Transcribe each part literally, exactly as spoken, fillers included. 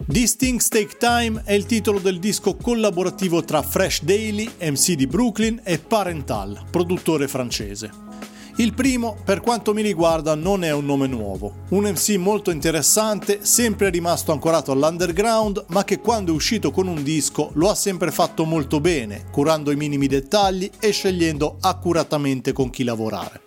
This Things Take Time è il titolo del disco collaborativo tra Fresh Daily, M C di Brooklyn, e Parental, produttore francese. Il primo, per quanto mi riguarda, non è un nome nuovo. Un M C molto interessante, sempre rimasto ancorato all'underground, ma che quando è uscito con un disco lo ha sempre fatto molto bene, curando i minimi dettagli e scegliendo accuratamente con chi lavorare.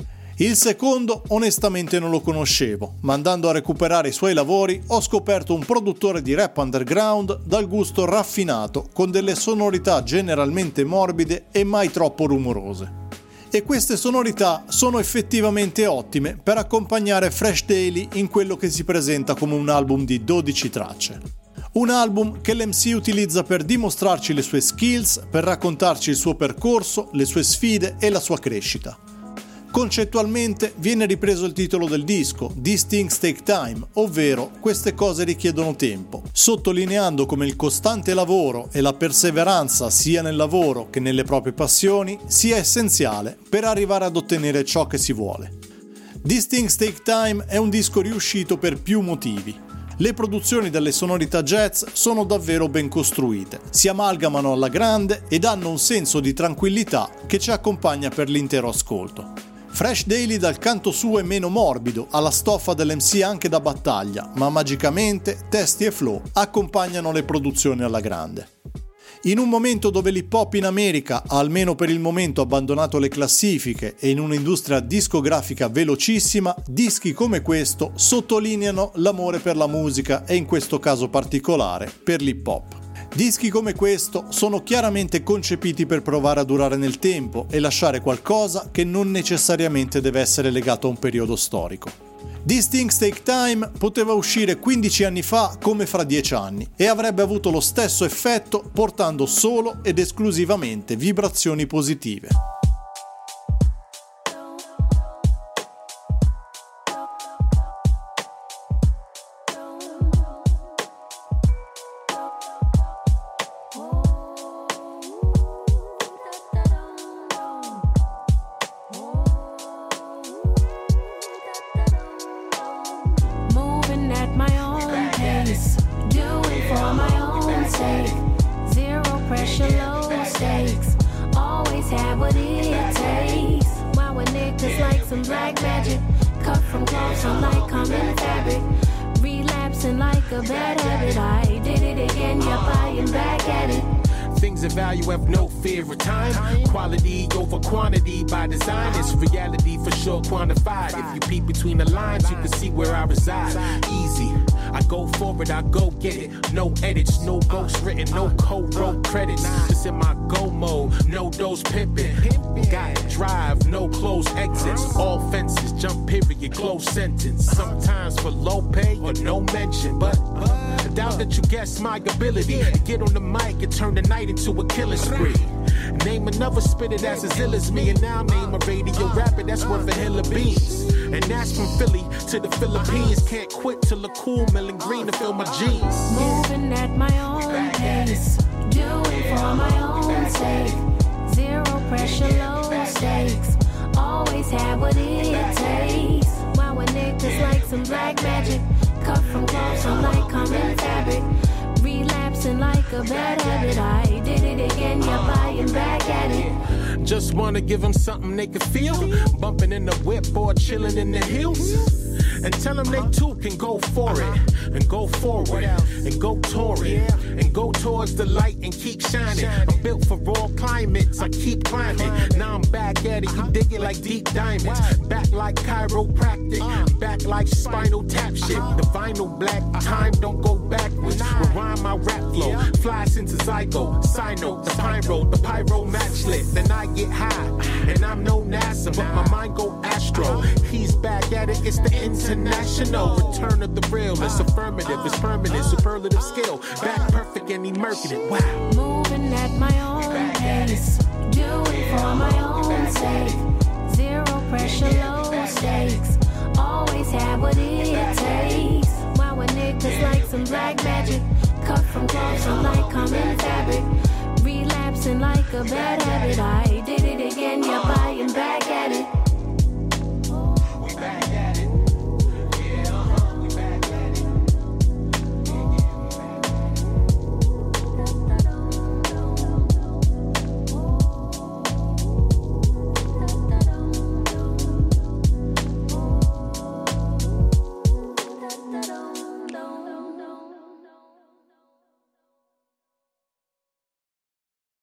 Il secondo onestamente non lo conoscevo, ma andando a recuperare i suoi lavori ho scoperto un produttore di rap underground dal gusto raffinato, con delle sonorità generalmente morbide e mai troppo rumorose. E queste sonorità sono effettivamente ottime per accompagnare Fresh Daily in quello che si presenta come un album di dodici tracce. Un album che l'M C utilizza per dimostrarci le sue skills, per raccontarci il suo percorso, le sue sfide e la sua crescita. Concettualmente viene ripreso il titolo del disco, These Things Take Time, ovvero queste cose richiedono tempo, sottolineando come il costante lavoro e la perseveranza sia nel lavoro che nelle proprie passioni sia essenziale per arrivare ad ottenere ciò che si vuole. These Things Take Time è un disco riuscito per più motivi. Le produzioni delle sonorità jazz sono davvero ben costruite, si amalgamano alla grande e danno un senso di tranquillità che ci accompagna per l'intero ascolto. Fresh Daily dal canto suo è meno morbido, ha la stoffa dell'M C anche da battaglia, ma magicamente testi e flow accompagnano le produzioni alla grande. In un momento dove l'hip hop in America ha almeno per il momento abbandonato le classifiche e in un'industria discografica velocissima, dischi come questo sottolineano l'amore per la musica e in questo caso particolare per l'hip hop. Dischi come questo sono chiaramente concepiti per provare a durare nel tempo e lasciare qualcosa che non necessariamente deve essere legato a un periodo storico. These Things Take Time poteva uscire quindici anni fa come fra dieci anni e avrebbe avuto lo stesso effetto portando solo ed esclusivamente vibrazioni positive. Things of value have no fear of time. Quality over quantity by design. It's reality for sure quantified. If you peek between the lines, you can see where I reside. Easy, I go for it, I go get it. No edits, no ghost written, no co-wrote credits. Just in my go mode, no dose pimping. Got drive, no close exits. All fences, jump period, close sentence. Sometimes for low pay or no mention, but I doubt that you guess my ability to get on the mic and turn the night into a killing spree. Name another spitter that's as ill as me, and now name a radio rapper that's worth a hill of beans. And that's from Philly to the Philippines. Can't quit till the cool melon green to fill my jeans. Moving at my own pace, doing for my own sake. Zero pressure, low stakes. Always have what it takes. Why when niggas like some black magic, cut from clothes on like common fabric. Relapsing like a bad habit. I did it again, you're buying back at it. Just wanna give them something they can feel. Bumping in the whip or chilling in the hills. And tell them they too can go for it. And go forward. And go touring. And go towards the light and keep shining. I'm built for all climates, I keep climbing. Now I'm back at it, you dig it like deep diamonds. Back like chiropractic. Back like spinal tap shit. The vinyl black, time don't go backwards. Rewind my rap flow. Fly since a zygo. Side note, the pyro, the pyro match lit. Then I get high. And I'm no NASA, but my mind go astro. He's back at it, it's the international return of the real. It's affirmative, it's permanent, superlative skill. Back perfect and immaculate, wow. Moving at my own pace, doing for my own sake. Zero pressure, low stakes. Always have what it takes. Why when niggas like some black magic, cut from clothes on like common fabric. Relapsing like a bad habit. I did it again, you're buying back